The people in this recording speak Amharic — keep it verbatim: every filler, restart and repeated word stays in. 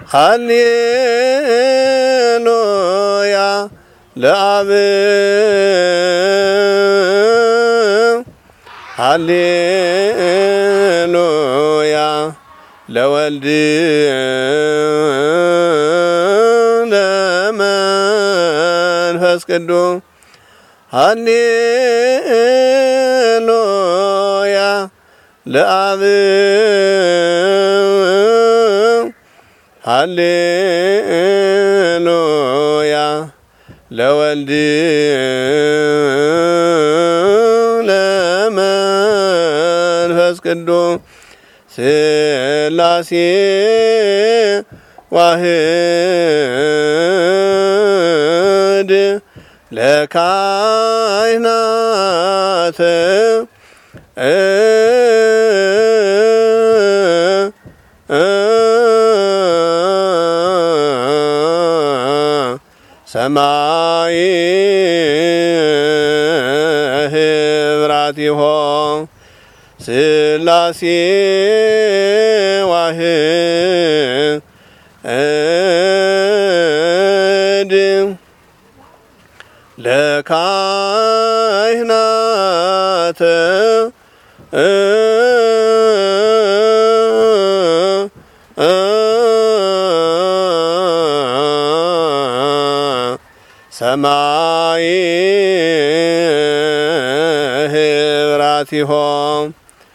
ሃሌሉያ ለአብ ሃሌሉያ ለወልድ ለመንፈስ ቅዱስ ሃሌሉያ ለአብ ሃሌሉያ ለወልድ ለመንፈስ ቅዱስ ሥላሴ ዋህድ ለካህናተ ሰማይ ህብራቲሆም ሥላሴ ዋህድ ለካህናተ ሰማይ ህብራቲሆም